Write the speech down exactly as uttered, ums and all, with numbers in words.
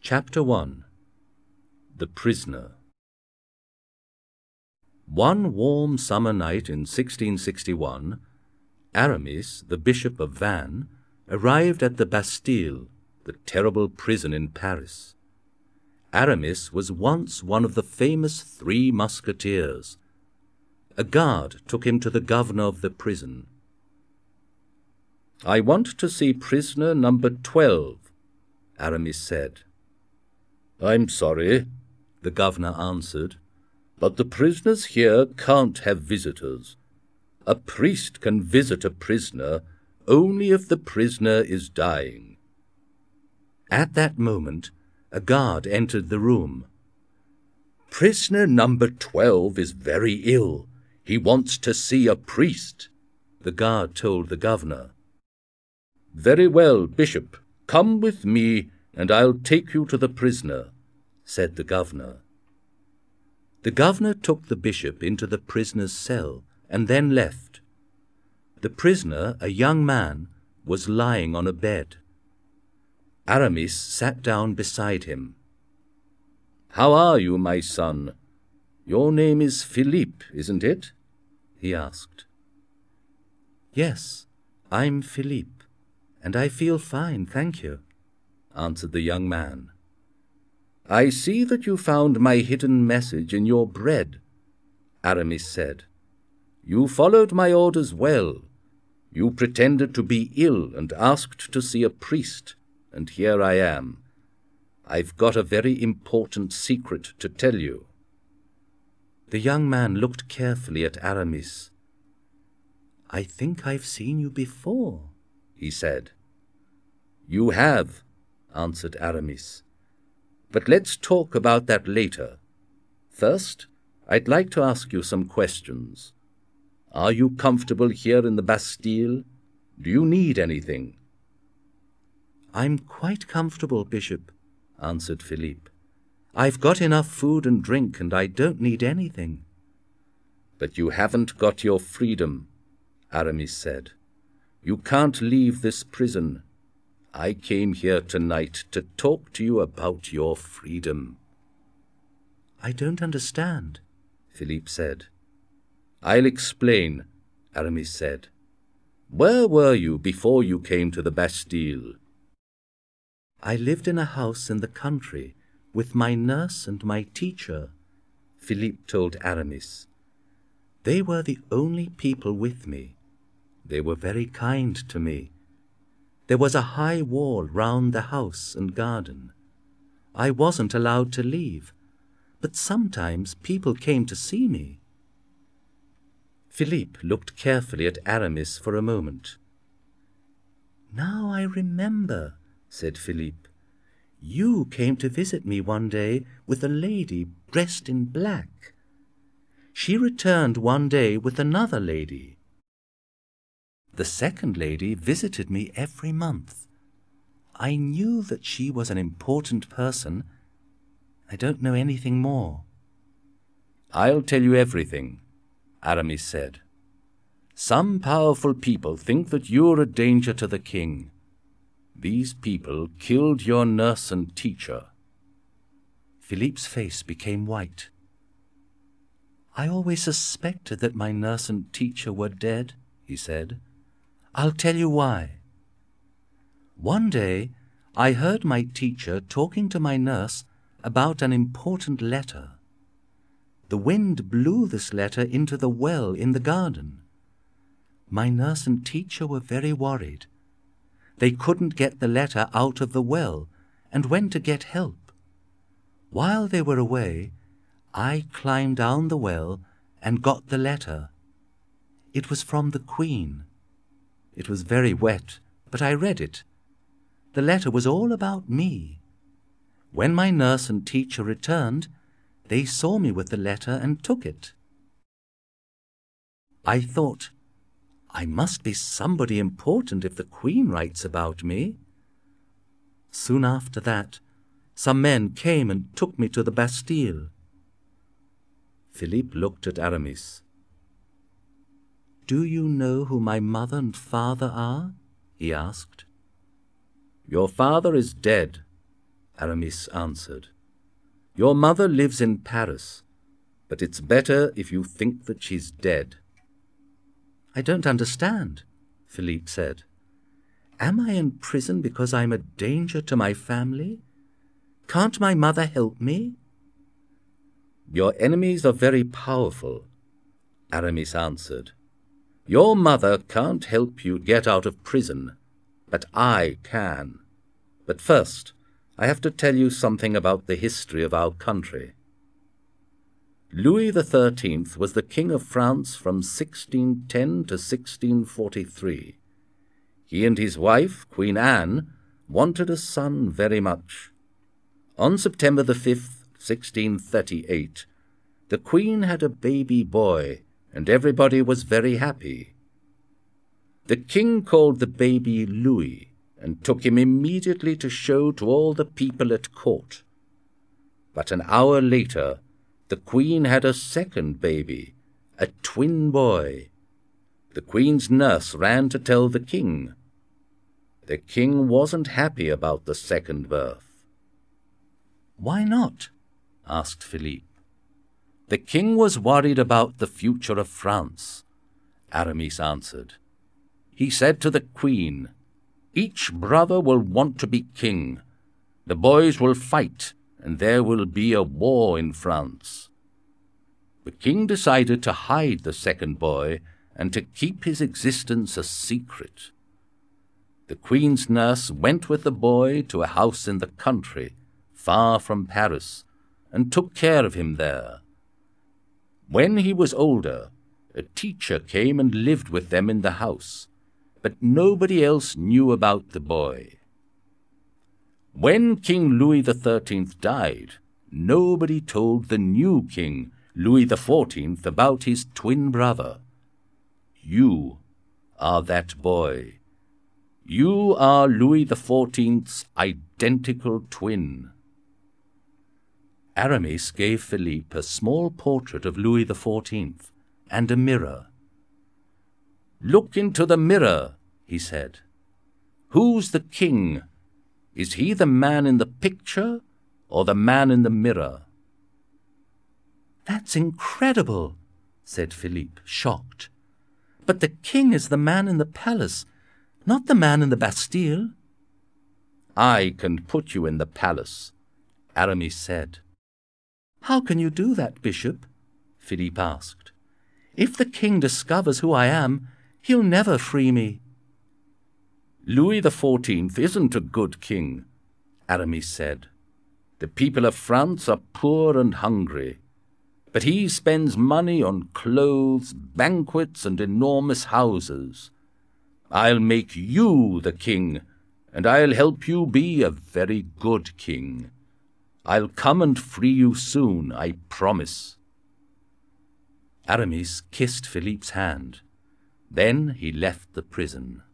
Chapter one. The Prisoner. One warm summer night in sixteen sixty-one, Aramis, the Bishop of Vannes, arrived at the Bastille, the terrible prison in Paris. Aramis was once one of the famous Three Musketeers. A guard took him to the governor of the prison. "I want to see prisoner number twelve," Aramis said. "I'm sorry," the governor answered, "but the prisoners here can't have visitors. A priest can visit a prisoner only if the prisoner is dying." At that moment, a guard entered the room. "Prisoner number twelve is very ill. He wants to see a priest," the guard told the governor. "Very well, Bishop, come with me, and I'll take you to the prisoner," said the governor. The governor took the bishop into the prisoner's cell and then left. The prisoner, a young man, was lying on a bed. Aramis sat down beside him. "How are you, my son? Your name is Philippe, isn't it?" he asked. "Yes, I'm Philippe, and I feel fine, thank you," answered the young man. "I see that you found my hidden message in your bread," Aramis said. "You followed my orders well. You pretended to be ill and asked to see a priest, and here I am. I've got a very important secret to tell you." The young man looked carefully at Aramis. "I think I've seen you before," he said. "You have," answered Aramis. "But let's talk about that later. First, I'd like to ask you some questions. Are you comfortable here in the Bastille? Do you need anything?" "I'm quite comfortable, Bishop," answered Philippe. "I've got enough food and drink, and I don't need anything." "But you haven't got your freedom," Aramis said. "You can't leave this prison. I came here tonight to talk to you about your freedom." "I don't understand," Philippe said. "I'll explain," Aramis said. "Where were you before you came to the Bastille?" "I lived in a house in the country with my nurse and my teacher," Philippe told Aramis. "They were the only people with me. They were very kind to me. There was a high wall round the house and garden. I wasn't allowed to leave, but sometimes people came to see me." Philippe looked carefully at Aramis for a moment. "Now I remember," said Philippe. "You came to visit me one day with a lady dressed in black. She returned one day with another lady. The second lady visited me every month. I knew that she was an important person. I don't know anything more." "I'll tell you everything," Aramis said. "Some powerful people think that you're a danger to the king. These people killed your nurse and teacher." Philippe's face became white. "I always suspected that my nurse and teacher were dead," he said. "I'll tell you why. One day I heard my teacher talking to my nurse about an important letter. The wind blew this letter into the well in the garden. My nurse and teacher were very worried. They couldn't get the letter out of the well and went to get help. While they were away, I climbed down the well and got the letter. It was from the Queen. It was very wet, but I read it. The letter was all about me. When my nurse and teacher returned, they saw me with the letter and took it. I thought, I must be somebody important if the Queen writes about me. Soon after that, some men came and took me to the Bastille." Philippe looked at Aramis. "Do you know who my mother and father are?" he asked. "Your father is dead," Aramis answered. "Your mother lives in Paris, but it's better if you think that she's dead." "I don't understand," Philippe said. "Am I in prison because I'm a danger to my family? Can't my mother help me?" "Your enemies are very powerful," Aramis answered. "Your mother can't help you get out of prison, but I can. But first, I have to tell you something about the history of our country. Louis the Thirteenth was the King of France from sixteen ten to sixteen forty-three. He and his wife, Queen Anne, wanted a son very much. On September the fifth, sixteen thirty-eight, the Queen had a baby boy, and everybody was very happy. The King called the baby Louis, and took him immediately to show to all the people at court. But an hour later, the Queen had a second baby, a twin boy. The Queen's nurse ran to tell the King. The King wasn't happy about the second birth. "Why not?" asked Philippe. "The King was worried about the future of France," Aramis answered. "He said to the Queen, 'Each brother will want to be king. The boys will fight, and there will be a war in France.' The King decided to hide the second boy and to keep his existence a secret. The Queen's nurse went with the boy to a house in the country, far from Paris, and took care of him there. When he was older, a teacher came and lived with them in the house, but nobody else knew about the boy. When King Louis the Thirteenth died, nobody told the new king, Louis the Fourteenth, about his twin brother. You are that boy. You are Louis the Fourteenth's identical twin." Aramis gave Philippe a small portrait of Louis the Fourteenth and a mirror. "Look into the mirror," he said. "Who's the king? Is he the man in the picture or the man in the mirror?" "That's incredible," said Philippe, shocked. "But the king is the man in the palace, not the man in the Bastille." "I can put you in the palace," Aramis said. "How can you do that, Bishop?" Philippe asked. "If the king discovers who I am, he'll never free me." "Louis the Fourteenth isn't a good king," Aramis said. "The people of France are poor and hungry, but he spends money on clothes, banquets, and enormous houses. I'll make you the king, and I'll help you be a very good king. I'll come and free you soon, I promise." Aramis kissed Philippe's hand. Then he left the prison.